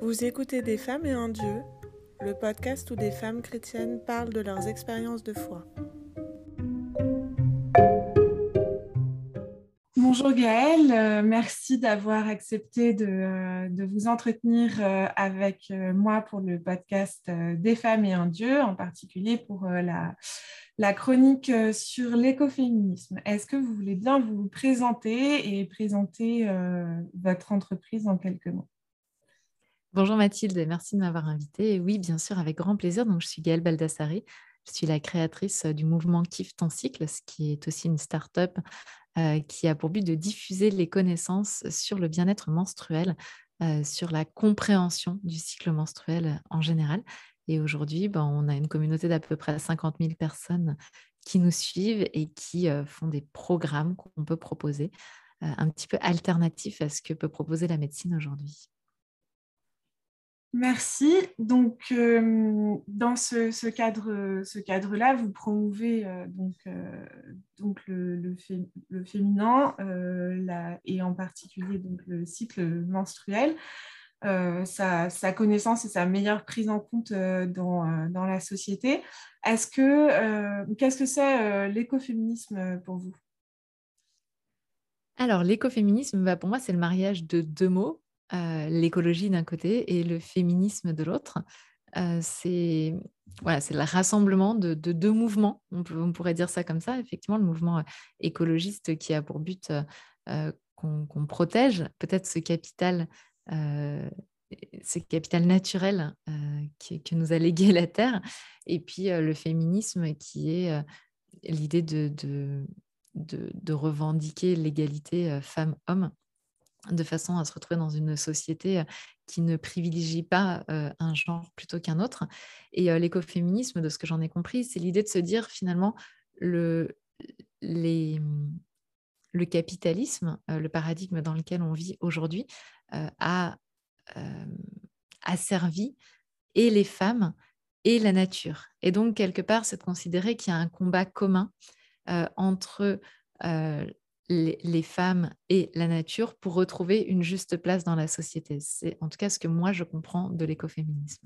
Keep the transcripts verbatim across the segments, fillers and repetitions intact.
Vous écoutez Des femmes et un Dieu, le podcast où des femmes chrétiennes parlent de leurs expériences de foi. Bonjour Gaëlle, euh, merci d'avoir accepté de, euh, de vous entretenir euh, avec euh, moi pour le podcast euh, Des femmes et un Dieu, en particulier pour euh, la, la chronique euh, sur l'écoféminisme. Est-ce que vous voulez bien vous présenter et présenter euh, votre entreprise en quelques mots? Bonjour Mathilde, merci de m'avoir invitée. Et oui, bien sûr, avec grand plaisir. Donc, je suis Gaëlle Baldassari. Je suis la créatrice du mouvement Kiffe ton cycle, ce qui est aussi une start-up euh, qui a pour but de diffuser les connaissances sur le bien-être menstruel, euh, sur la compréhension du cycle menstruel en général. Et aujourd'hui, ben, on a une communauté d'à peu près cinquante mille personnes qui nous suivent et qui euh, font des programmes qu'on peut proposer, euh, un petit peu alternatifs à ce que peut proposer la médecine aujourd'hui. Merci. Donc, euh, dans ce, ce cadre, ce cadre-là, vous promouvez euh, donc, euh, donc le, le, fé, le féminin euh, la, et en particulier donc, le cycle menstruel, euh, sa, sa connaissance et sa meilleure prise en compte euh, dans, euh, dans la société. Est-ce que, euh, qu'est-ce que c'est euh, l'écoféminisme pour vous? Alors, l'écoféminisme, bah, pour moi, c'est le mariage de deux mots. Euh, l'écologie d'un côté et le féminisme de l'autre. Euh, c'est voilà, c'est le rassemblement de, de deux mouvements, on, peut, on pourrait dire ça comme ça. Effectivement, le mouvement euh, écologiste qui a pour but euh, qu'on, qu'on protège peut-être ce capital, euh, ce capital naturel euh, qui, que nous a légué la Terre, et puis euh, le féminisme qui est euh, l'idée de, de, de, de revendiquer l'égalité euh, femmes-hommes, de façon à se retrouver dans une société qui ne privilégie pas euh, un genre plutôt qu'un autre. Et euh, l'écoféminisme, de ce que j'en ai compris, c'est l'idée de se dire finalement le, les, le capitalisme, euh, le paradigme dans lequel on vit aujourd'hui, euh, a euh, asservi et les femmes et la nature. Et donc, quelque part, c'est de considérer qu'il y a un combat commun euh, entre euh, les, les femmes et la nature pour retrouver une juste place dans la société. C'est en tout cas ce que moi, je comprends de l'écoféminisme.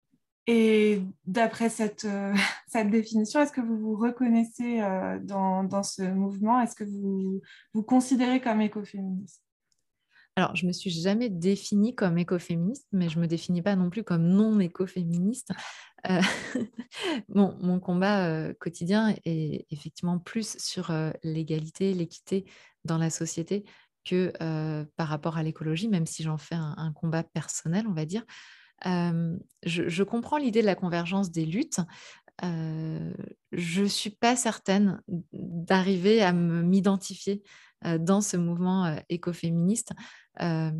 Et d'après cette, euh, cette définition, est-ce que vous vous reconnaissez euh, dans, dans ce mouvement? Est-ce que vous vous considérez comme écoféministe? Alors, je ne me suis jamais définie comme écoféministe, mais je ne me définis pas non plus comme non écoféministe. Euh, mon, mon combat euh, quotidien est effectivement plus sur euh, l'égalité, l'équité dans la société que euh, par rapport à l'écologie, même si j'en fais un, un combat personnel, on va dire. Euh, je, je comprends l'idée de la convergence des luttes. Euh, je ne suis pas certaine d'arriver à me, m'identifier euh, dans ce mouvement euh, écoféministe euh,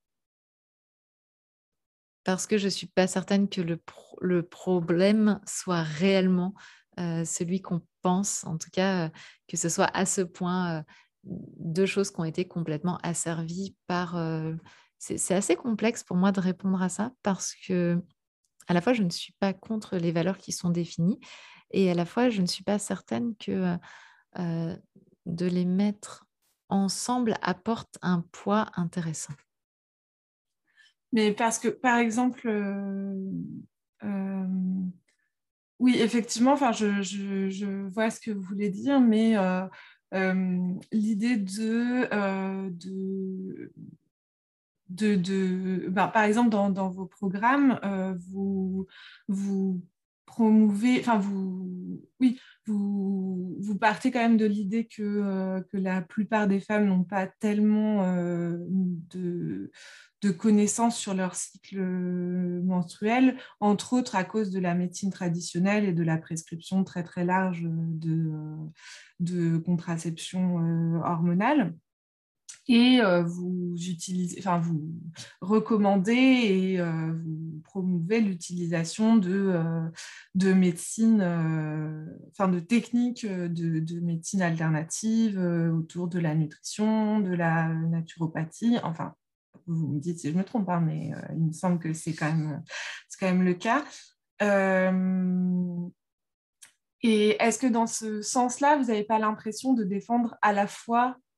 parce que je ne suis pas certaine que le, pro- le problème soit réellement euh, celui qu'on pense, en tout cas euh, que ce soit à ce point euh, deux choses qui ont été complètement asservies par... euh, c'est, c'est assez complexe pour moi de répondre à ça parce que à la fois, je ne suis pas contre les valeurs qui sont définies et à la fois, je ne suis pas certaine que euh, de les mettre ensemble apporte un poids intéressant. Mais parce que, par exemple, euh, euh, oui, effectivement, enfin, je, je, je vois ce que vous voulez dire, mais euh, euh, l'idée de, euh, de de, de ben, par exemple, dans, dans vos programmes, euh, vous, vous promouvez, enfin, vous, oui, vous, vous partez quand même de l'idée que, euh, que la plupart des femmes n'ont pas tellement euh, de, de connaissances sur leur cycle menstruel, entre autres à cause de la médecine traditionnelle et de la prescription très, très large de, de contraception euh, hormonale. Et euh, vous utilisez, enfin vous recommandez et euh, vous promouvez l'utilisation de, euh, de médecine, euh, enfin de techniques de, de médecine alternative euh, autour de la nutrition, de la naturopathie. Enfin, vous me dites si je me trompe, hein, mais euh, il me semble que c'est quand même, c'est quand même le cas. Euh, et est-ce que dans ce sens-là, vous n'avez pas l'impression de défendre à la fois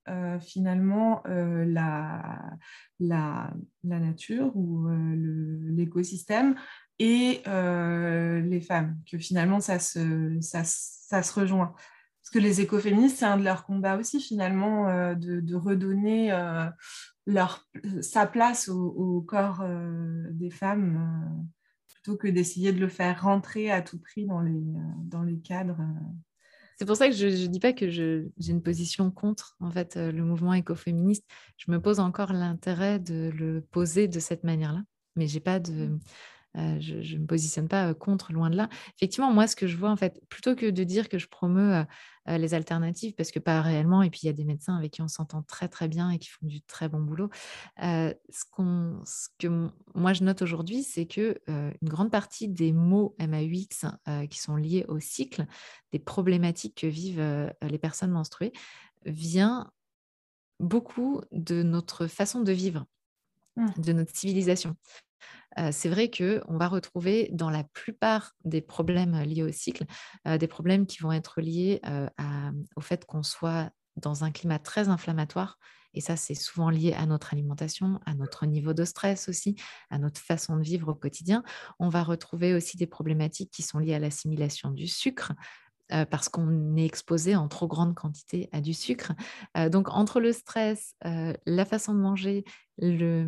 euh, finalement euh, la, la, la nature ou euh, le, l'écosystème et euh, les femmes, que finalement ça se, ça, ça se rejoint. Parce que les écoféministes, c'est un de leurs combats aussi, finalement, euh, de, de redonner euh, leur, sa place au, au corps euh, des femmes, euh, plutôt que d'essayer de le faire rentrer à tout prix dans les, euh, dans les cadres. euh. C'est pour ça que je ne dis pas que je, j'ai une position contre en fait, euh, le mouvement écoféministe. Je me pose encore l'intérêt de le poser de cette manière-là, mais j'ai pas de, euh, je ne me positionne pas euh, contre, loin de là. Effectivement, moi, ce que je vois, en fait, plutôt que de dire que je promeus euh, euh, les alternatives, parce que pas réellement, et puis il y a des médecins avec qui on s'entend très, très bien et qui font du très bon boulot, euh, ce, qu'on, ce que m- moi, je note aujourd'hui, c'est que euh, une grande partie des maux M A U X euh, qui sont liés au cycle, des problématiques que vivent euh, les personnes menstruées, vient beaucoup de notre façon de vivre, Mm. de notre civilisation. Euh, c'est vrai qu'on va retrouver dans la plupart des problèmes liés au cycle, euh, des problèmes qui vont être liés euh, à- au fait qu'on soit dans un climat très inflammatoire. Et ça, c'est souvent lié à notre alimentation, à notre niveau de stress aussi, à notre façon de vivre au quotidien. On va retrouver aussi des problématiques qui sont liées à l'assimilation du sucre, euh, parce qu'on est exposé en trop grande quantité à du sucre. Euh, donc, entre le stress, euh, la façon de manger, le,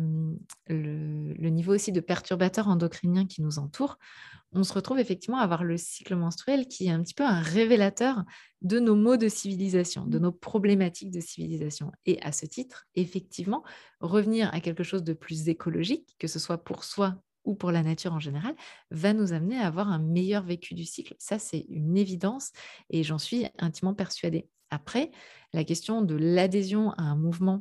le, le niveau aussi de perturbateurs endocriniens qui nous entourent, on se retrouve effectivement à avoir le cycle menstruel qui est un petit peu un révélateur de nos maux de civilisation, de nos problématiques de civilisation. Et à ce titre, effectivement, revenir à quelque chose de plus écologique, que ce soit pour soi ou pour la nature en général, va nous amener à avoir un meilleur vécu du cycle. Ça, c'est une évidence et j'en suis intimement persuadée. Après, la question de l'adhésion à un mouvement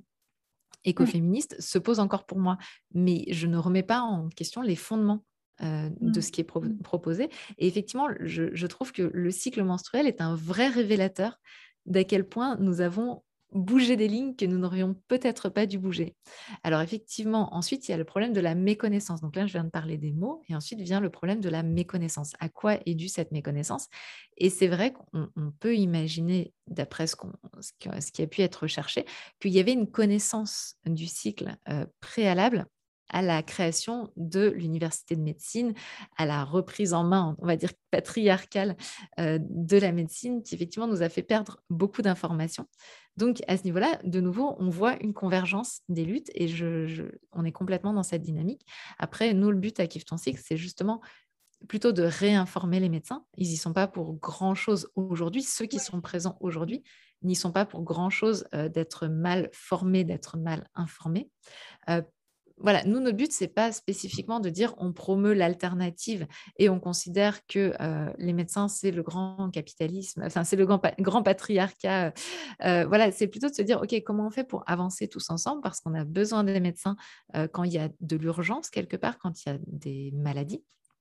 Mm. écoféministe se pose encore pour moi, mais je ne remets pas en question les fondements euh, de Mm. ce qui est pro- proposé. Et effectivement, je, je trouve que le cycle menstruel est un vrai révélateur d'à quel point nous avons bougé des lignes que nous n'aurions peut-être pas dû bouger. Alors effectivement, ensuite, il y a le problème de la méconnaissance. Donc là, je viens de parler des mots, et ensuite vient le problème de la méconnaissance. À quoi est due cette méconnaissance? Et c'est vrai qu'on on peut imaginer, d'après ce, qu'on- ce qui ce qui a pu être recherché, qu'il y avait une connaissance du cycle euh, préalable à la création de l'université de médecine, à la reprise en main, on va dire patriarcale, euh, de la médecine, qui effectivement nous a fait perdre beaucoup d'informations. Donc à ce niveau-là, de nouveau, on voit une convergence des luttes et je, je- on est complètement dans cette dynamique. Après, nous, le but à Kiffe ton cycle, c'est justement plutôt de réinformer les médecins. Ils n'y sont pas pour grand-chose aujourd'hui. Ceux qui sont présents aujourd'hui n'y sont pas pour grand-chose euh, d'être mal formés, d'être mal informés. Euh, voilà, nous, notre but, c'est pas spécifiquement de dire on promeut l'alternative et on considère que euh, les médecins, c'est le grand capitalisme, enfin, c'est le grand, pa- grand patriarcat. Euh, voilà, c'est plutôt de se dire, OK, comment on fait pour avancer tous ensemble parce qu'on a besoin des médecins euh, quand il y a de l'urgence quelque part, quand il y a des maladies.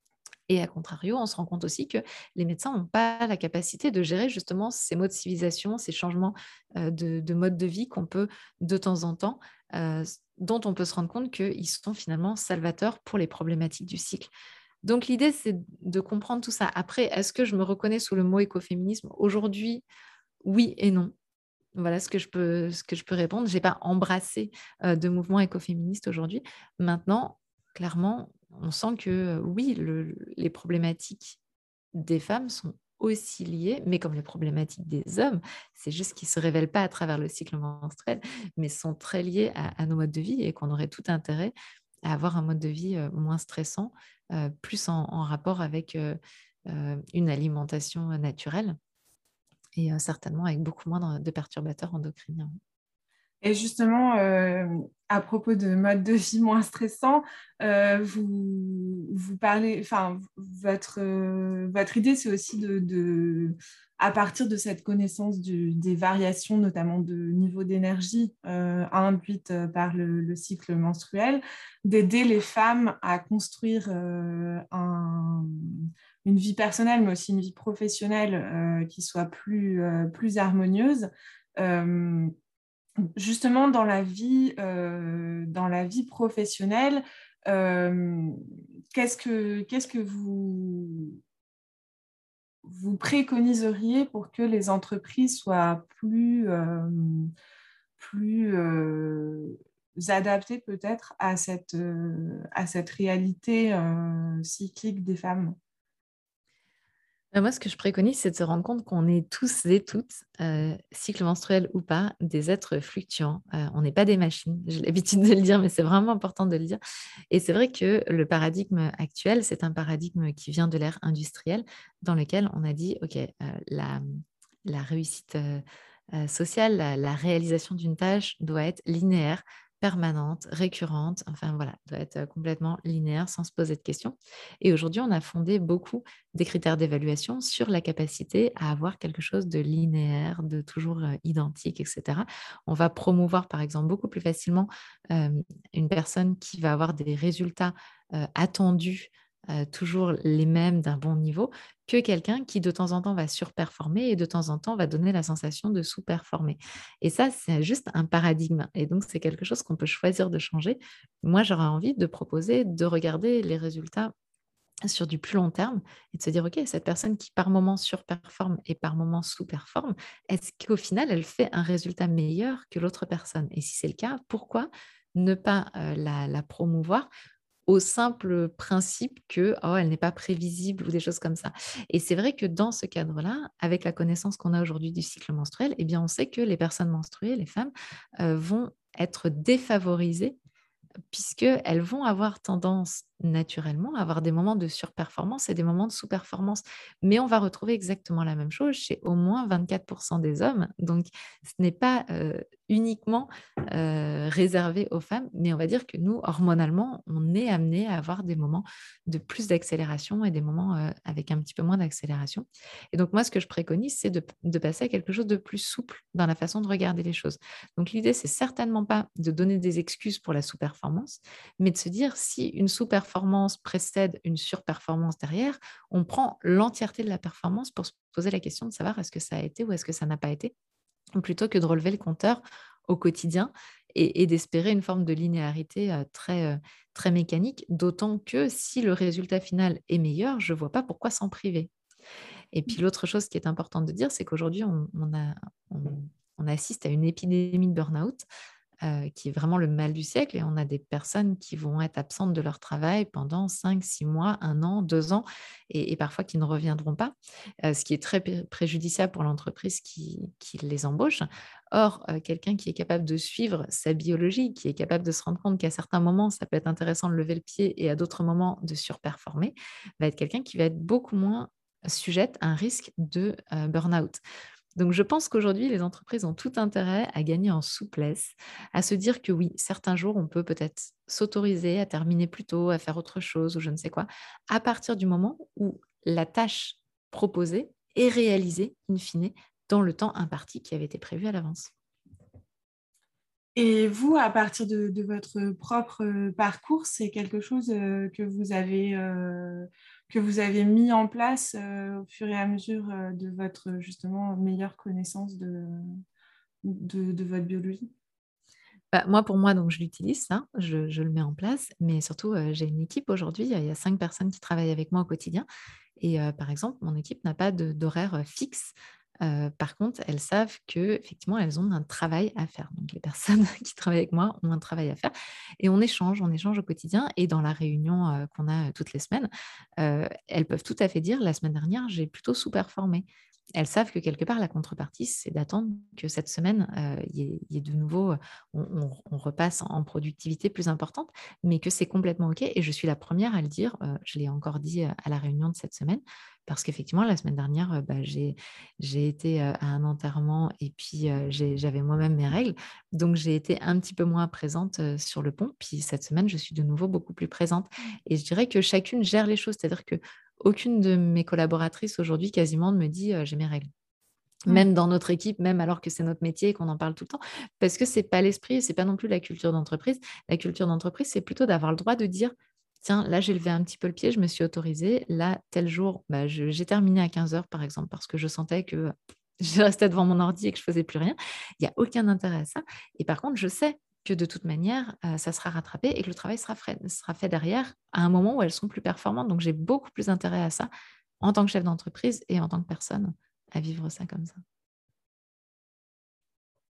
Et à contrario, on se rend compte aussi que les médecins n'ont pas la capacité de gérer justement ces modes de civilisation, ces changements euh, de, de mode de vie qu'on peut de temps en temps, euh, dont on peut se rendre compte qu'ils sont finalement salvateurs pour les problématiques du cycle. Donc l'idée, c'est de comprendre tout ça. Après, est-ce que je me reconnais sous le mot écoféminisme? Aujourd'hui, oui et non. Voilà ce que je peux, ce que je peux répondre. Je n'ai pas embrassé euh, de mouvement écoféministe aujourd'hui. Maintenant, clairement, on sent que euh, oui, le- les problématiques des femmes sont aussi liées, mais comme les problématiques des hommes, c'est juste qu'ils ne se révèlent pas à travers le cycle menstruel, mais sont très liées à, à nos modes de vie et qu'on aurait tout intérêt à avoir un mode de vie euh, moins stressant, euh, plus en, en rapport avec euh, euh, une alimentation naturelle et euh, certainement avec beaucoup moins de, de perturbateurs endocriniens. Et justement, euh, à propos de mode de vie moins stressant, euh, vous, vous parlez, enfin, votre, euh, votre idée, c'est aussi de, de, à partir de cette connaissance du, des variations, notamment de niveau d'énergie euh, induites par le, le cycle menstruel, d'aider les femmes à construire euh, un, une vie personnelle, mais aussi une vie professionnelle euh, qui soit plus, euh, plus harmonieuse. Euh, Justement, dans la vie, euh, dans la vie professionnelle, euh, qu'est-ce que, qu'est-ce que vous, vous préconiseriez pour que les entreprises soient plus, euh, plus euh, adaptées peut-être à cette, euh, à cette réalité euh, cyclique des femmes? Euh, Moi, ce que je préconise, c'est de se rendre compte qu'on est tous et toutes, euh, cycle menstruel ou pas, des êtres fluctuants. Euh, on n'est pas des machines. J'ai l'habitude de le dire, mais c'est vraiment important de le dire. Et c'est vrai que le paradigme actuel, c'est un paradigme qui vient de l'ère industrielle, dans lequel on a dit, OK, euh, la, la réussite euh, euh, sociale, la, la réalisation d'une tâche doit être linéaire, permanente, récurrente, enfin voilà, doit être euh, complètement linéaire sans se poser de questions. Et aujourd'hui, on a fondé beaucoup des critères d'évaluation sur la capacité à avoir quelque chose de linéaire, de toujours euh, identique, et cetera. On va promouvoir, par exemple, beaucoup plus facilement euh, une personne qui va avoir des résultats euh, attendus, euh, toujours les mêmes d'un bon niveau, que quelqu'un qui de temps en temps va surperformer et de temps en temps va donner la sensation de sous-performer. Et ça, c'est juste un paradigme. Et donc, c'est quelque chose qu'on peut choisir de changer. Moi, j'aurais envie de proposer de regarder les résultats sur du plus long terme et de se dire, OK, cette personne qui par moment surperforme et par moment sous-performe, est-ce qu'au final, elle fait un résultat meilleur que l'autre personne? Et si c'est le cas, pourquoi ne pas euh, la, la promouvoir au simple principe que oh, elle n'est pas prévisible ou des choses comme ça. Et c'est vrai que dans ce cadre-là, avec la connaissance qu'on a aujourd'hui du cycle menstruel, eh bien, on sait que les personnes menstruées, les femmes, euh, vont être défavorisées puisqu'elles vont avoir tendance naturellement à avoir des moments de surperformance et des moments de sous-performance. Mais on va retrouver exactement la même chose chez au moins vingt-quatre pour cent des hommes. Donc, ce n'est pas euh, uniquement euh, réservé aux femmes, mais on va dire que nous, hormonalement, on est amené à avoir des moments de plus d'accélération et des moments euh, avec un petit peu moins d'accélération. Et donc, moi, ce que je préconise, c'est de, de passer à quelque chose de plus souple dans la façon de regarder les choses. Donc, l'idée, c'est certainement pas de donner des excuses pour la sous-performance, mais de se dire si une sous-performance précède une surperformance derrière, on prend l'entièreté de la performance pour se poser la question de savoir est-ce que ça a été ou est-ce que ça n'a pas été, plutôt que de relever le compteur au quotidien et, et d'espérer une forme de linéarité euh, très, euh, très mécanique, d'autant que si le résultat final est meilleur, je ne vois pas pourquoi s'en priver. Et puis l'autre chose qui est importante de dire, c'est qu'aujourd'hui, on, on, a, on, on assiste à une épidémie de burn-out euh, qui est vraiment le mal du siècle. Et on a des personnes qui vont être absentes de leur travail pendant cinq, six mois, un an, deux ans, et, et parfois qui ne reviendront pas, euh, ce qui est très pé- préjudiciable pour l'entreprise qui, qui les embauche. Or, euh, quelqu'un qui est capable de suivre sa biologie, qui est capable de se rendre compte qu'à certains moments, ça peut être intéressant de lever le pied et à d'autres moments de surperformer, va être quelqu'un qui va être beaucoup moins sujette à un risque de euh, burn-out. Donc, je pense qu'aujourd'hui, les entreprises ont tout intérêt à gagner en souplesse, à se dire que oui, certains jours, on peut peut-être s'autoriser à terminer plus tôt, à faire autre chose ou je ne sais quoi, à partir du moment où la tâche proposée est réalisée, in fine, dans le temps imparti qui avait été prévu à l'avance. Et vous, à partir de, de votre propre parcours, c'est quelque chose euh, que vous avez, euh, que vous avez mis en place euh, au fur et à mesure euh, de votre justement meilleure connaissance de, de, de votre biologie? Bah, moi, pour moi, donc, je l'utilise, ça, je, je le mets en place, mais surtout, euh, j'ai une équipe aujourd'hui, il y a cinq personnes qui travaillent avec moi au quotidien. Et euh, par exemple, mon équipe n'a pas de- d'horaire euh, fixe. Euh, par contre, elles savent qu'effectivement, elles ont un travail à faire. Donc, les personnes qui travaillent avec moi ont un travail à faire. Et on échange, on échange au quotidien. Et dans la réunion euh, qu'on a euh, toutes les semaines, euh, elles peuvent tout à fait dire, la semaine dernière, j'ai plutôt sous-performé. Elles savent que quelque part, la contrepartie, c'est d'attendre que cette semaine, euh, il y, ait- il y ait de nouveau, euh, on, on- on repasse en productivité plus importante, mais que c'est complètement OK. Et je suis la première à le dire. Euh, je l'ai encore dit euh, à la réunion de cette semaine, parce qu'effectivement, la semaine dernière, euh, bah, j'ai, j'ai été euh, à un enterrement et puis euh, j'ai- j'avais moi-même mes règles. Donc, j'ai été un petit peu moins présente euh, sur le pont. Puis cette semaine, je suis de nouveau beaucoup plus présente. Et je dirais que chacune gère les choses. C'est-à-dire que aucune de mes collaboratrices aujourd'hui quasiment ne me dit euh, j'ai mes règles. Mm. Même dans notre équipe, même alors que c'est notre métier et qu'on en parle tout le temps, parce que c'est pas l'esprit, c'est pas non plus la culture d'entreprise. La culture d'entreprise, c'est plutôt d'avoir le droit de dire, tiens, là j'ai levé un petit peu le pied, je me suis autorisée, là tel jour, bah, je- j'ai terminé à quinze heures par exemple, parce que je sentais que je restais devant mon ordi et que je faisais plus rien. Il n'y a aucun intérêt à ça. Et par contre, je sais que de toute manière, euh, ça sera rattrapé et que le travail sera fait, sera fait derrière à un moment où elles sont plus performantes. Donc j'ai beaucoup plus intérêt à ça en tant que chef d'entreprise et en tant que personne à vivre ça comme ça.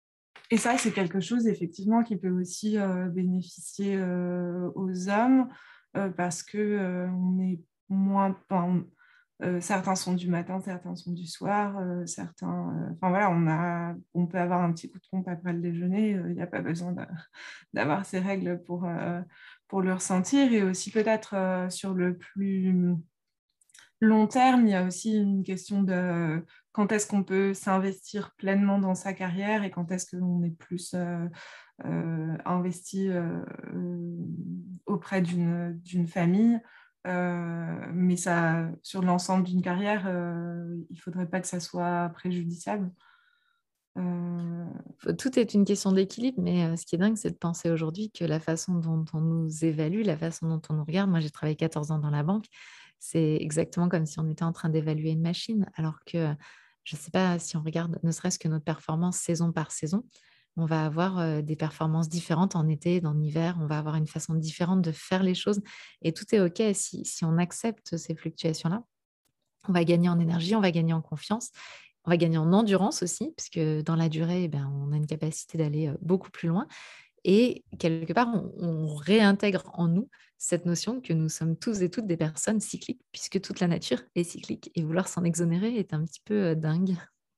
et ça, c'est quelque chose, effectivement, qui peut aussi euh, bénéficier euh, aux hommes euh, parce qu'on euh, est moins... Enfin, euh, certains sont du matin, certains sont du soir, euh, certains... euh, Enfin, voilà, on, a, on peut avoir un petit coup de pompe après le déjeuner. Il n'y a pas besoin de, d'avoir ces règles pour, euh, pour le ressentir. Et aussi, peut-être, euh, sur le plus long terme, il y a aussi une question de quand est-ce qu'on peut s'investir pleinement dans sa carrière et quand est-ce qu'on est plus euh, euh, investi euh, euh, auprès d'une, d'une famille. Euh, mais ça, sur l'ensemble d'une carrière, euh, il ne faudrait pas que ça soit préjudiciable. Euh... Tout est une question d'équilibre, mais euh, ce qui est dingue, c'est de penser aujourd'hui que la façon dont on nous évalue, la façon dont on nous regarde, moi j'ai travaillé quatorze ans dans la banque, c'est exactement comme si on était en train d'évaluer une machine, alors que je ne sais pas si on regarde ne serait-ce que notre performance saison par saison, on va avoir euh, des performances différentes en été, en hiver, on va avoir une façon différente de faire les choses et tout est OK si, si on accepte ces fluctuations-là. On va gagner en énergie, on va gagner en confiance, on va gagner en endurance aussi, puisque dans la durée, eh ben, on a une capacité d'aller euh, beaucoup plus loin. Et quelque part, on, on réintègre en nous cette notion que nous sommes tous et toutes des personnes cycliques, puisque toute la nature est cyclique. Et vouloir s'en exonérer est un petit peu euh, dingue.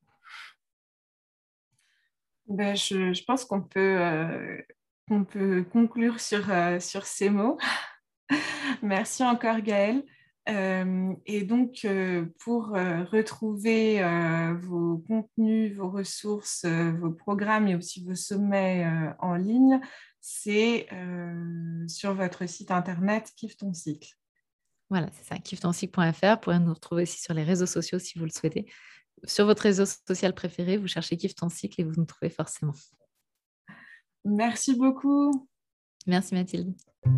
Ben, je, je pense qu'on peut, euh, qu'on peut conclure sur, euh, sur ces mots. Merci encore, Gaëlle. Euh, et donc, euh, pour euh, retrouver euh, vos contenus, vos ressources, euh, vos programmes et aussi vos sommets euh, en ligne, c'est euh, sur votre site internet Kiffe ton cycle. Voilà, c'est ça, kiffe ton cycle point f r. Vous pourrez nous retrouver aussi sur les réseaux sociaux si vous le souhaitez. Sur votre réseau social préféré, vous cherchez Kiffe ton cycle et vous nous trouvez forcément. Merci beaucoup. Merci Mathilde.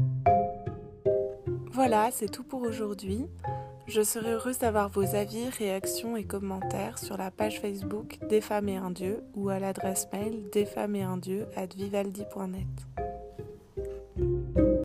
Voilà, c'est tout pour aujourd'hui. Je serai heureuse d'avoir vos avis, réactions et commentaires sur la page Facebook Des femmes et un dieu ou à l'adresse mail desfemmesetundieu arobase vivaldi point net.